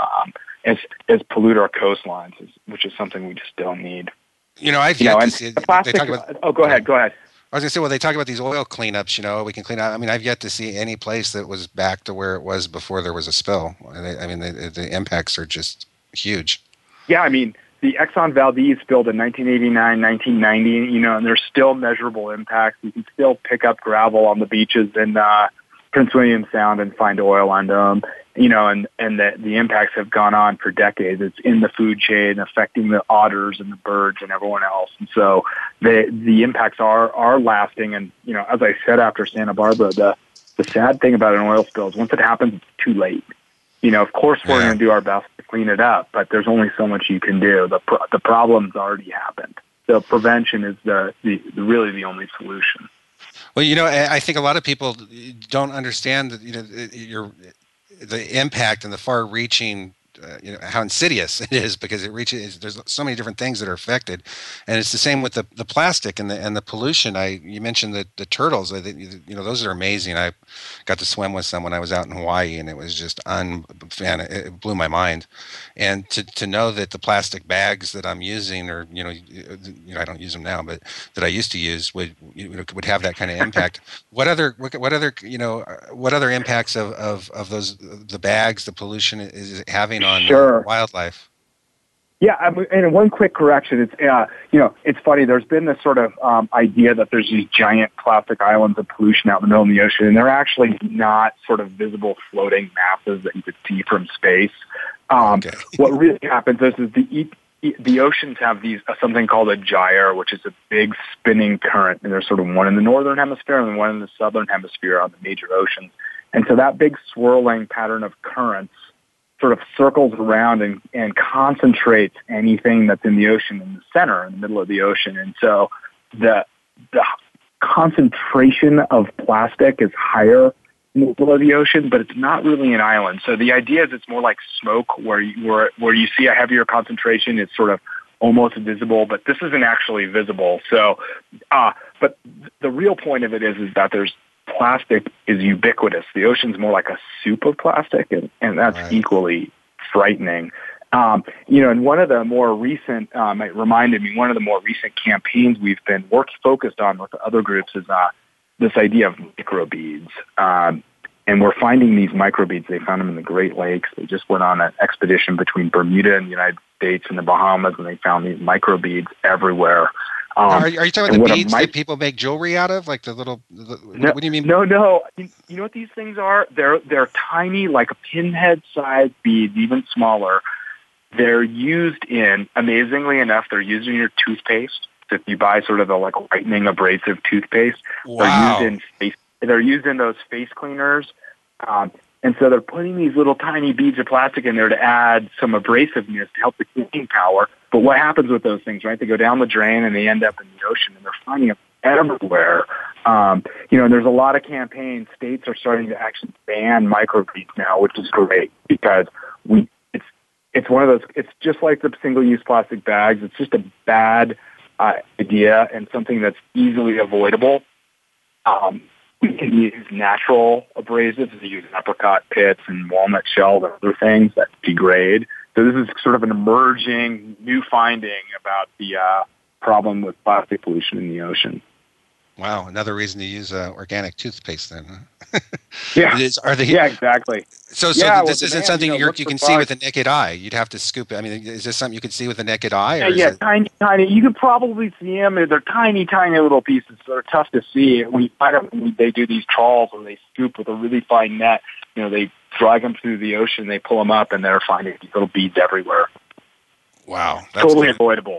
is pollute our coastlines, which is something we just don't need. I've yet to see. Go ahead. I was going to say, well, they talk about these oil cleanups, we can clean out. I mean, I've yet to see any place that was back to where it was before there was a spill. The impacts are just huge. Yeah, I mean, the Exxon Valdez spilled in 1989, 1990, and there's still measurable impacts. You can still pick up gravel on the beaches in Prince William Sound and find oil on them, and the impacts have gone on for decades. It's in the food chain, affecting the otters and the birds and everyone else. And so the impacts are lasting. And, as I said after Santa Barbara, the sad thing about an oil spill is once it happens, it's too late. Of course we're going to do our best to clean it up, but there's only so much you can do. The problem's already happened. So prevention is really the only solution. Well, I think a lot of people don't understand that, the impact and the far-reaching how insidious it is, because it reaches. There's so many different things that are affected, and it's the same with the plastic and the pollution. You mentioned the turtles. I think those are amazing. I got to swim with some when I was out in Hawaii, and it was just it blew my mind. And to know that the plastic bags that I'm using, or I don't use them now, but that I used to use would have that kind of impact. What other impacts of those, the bags, the pollution is it having on wildlife? Yeah, and one quick correction. It's it's funny. There's been this sort of idea that there's these giant plastic islands of pollution out in the middle of the ocean, and they're actually not sort of visible floating masses that you could see from space. What really happens is the oceans have something called a gyre, which is a big spinning current, and there's sort of one in the northern hemisphere and one in the southern hemisphere on the major oceans. And so that big swirling pattern of currents sort of circles around and concentrates anything that's in the ocean in the center, in the middle of the ocean. And so the concentration of plastic is higher in the middle of the ocean, but it's not really an island. So the idea is it's more like smoke, where you see a heavier concentration. It's sort of almost visible, but this isn't actually visible. So, but the real point of it is that plastic is ubiquitous. The ocean's more like a soup of plastic, and that's equally frightening. And one of the more recent, it reminded me, one of the more recent campaigns we've been focused on with other groups is this idea of microbeads. And we're finding these microbeads. They found them in the Great Lakes. They just went on an expedition between Bermuda and the United States and the Bahamas, and they found these microbeads everywhere. Are you talking about the beads that people make jewelry out of, like the little? What do you mean? No. You know what these things are? They're tiny, like a pinhead-sized beads, even smaller. They're used amazingly enough, they're used in your toothpaste. So if you buy sort of the whitening abrasive toothpaste, wow. They're used in those face cleaners. And so they're putting these little tiny beads of plastic in there to add some abrasiveness to help the cleaning power. But what happens with those things, right? They go down the drain and they end up in the ocean, and they're finding them everywhere. And there's a lot of campaigns. States are starting to actually ban microbeads now, which is great, because it's one of those. It's just like the single-use plastic bags. It's just a bad idea and something that's easily avoidable. We can use natural abrasives. We use apricot pits and walnut shells and other things that degrade. So this is sort of an emerging new finding about the problem with plastic pollution in the ocean. Wow, another reason to use organic toothpaste then. Yeah. Yeah, exactly. So this isn't something you can see with the naked eye. You'd have to scoop it. I mean, is this something you can see with the naked eye? Or tiny. You can probably see them. They're tiny little pieces. So they're tough to see. They do these trawls and they scoop with a really fine net. They drag them through the ocean, they pull them up, and they're finding these little beads everywhere. Wow. That's totally avoidable.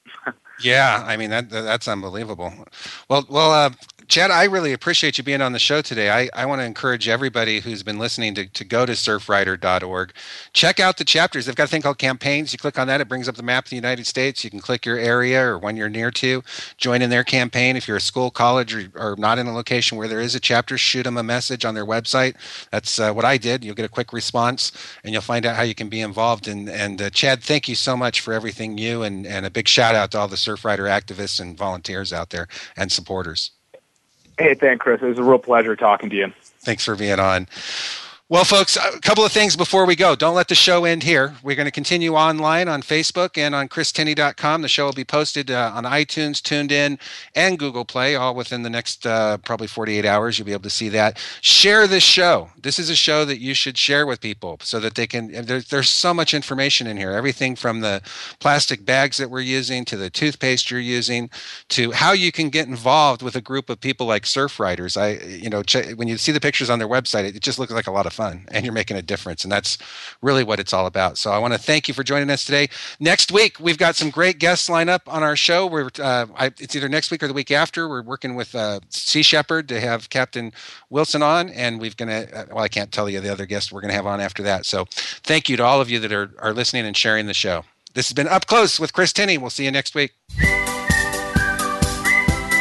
Yeah, I mean, that's unbelievable. Well, Chad, I really appreciate you being on the show today. I want to encourage everybody who's been listening to go to surfrider.org. Check out the chapters. They've got a thing called campaigns. You click on that, it brings up the map of the United States. You can click your area or one you're near to, join in their campaign. If you're a school, college, or not in a location where there is a chapter, shoot them a message on their website. That's what I did. You'll get a quick response, and you'll find out how you can be involved. And Chad, thank you so much for everything and a big shout out to all the Surfrider activists and volunteers out there and supporters. Hey, thanks, Chris. It was a real pleasure talking to you. Thanks for being on. Well, folks, a couple of things before we go. Don't let the show end here. We're going to continue online on Facebook and on christinney.com. The show will be posted on iTunes, TuneIn, and Google Play, all within the next probably 48 hours. You'll be able to see that. Share this show. This is a show that you should share with people so that they can. There's so much information in here. Everything from the plastic bags that we're using to the toothpaste you're using to how you can get involved with a group of people like Surfriders. When you see the pictures on their website, it just looks like a lot of fun, and you're making a difference, and that's really what it's all about. So I want to thank you for joining us today. Next week we've got some great guests lined up on our show. It's either next week or the week after. We're working with Sea Shepherd to have Captain Wilson on, and I can't tell you the other guests we're going to have on after that. So thank you to all of you that are listening and sharing the show. This has been Up Close with Chris Tinney. We'll see you next week.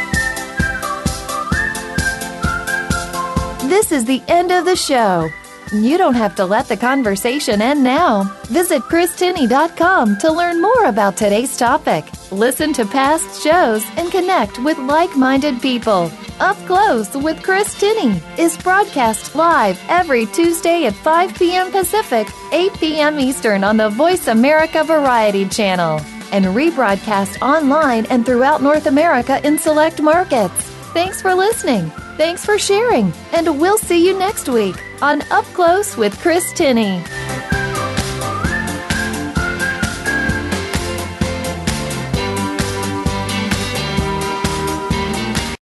This is the end of the show. You don't have to let the conversation end now. Visit ChrisTinney.com to learn more about today's topic. Listen to past shows and connect with like-minded people. Up Close with Chris Tinney is broadcast live every Tuesday at 5 p.m. Pacific, 8 p.m. Eastern on the Voice America Variety Channel, and rebroadcast online and throughout North America in select markets. Thanks for listening. Thanks for sharing. And we'll see you next week on Up Close with Chris Tinney.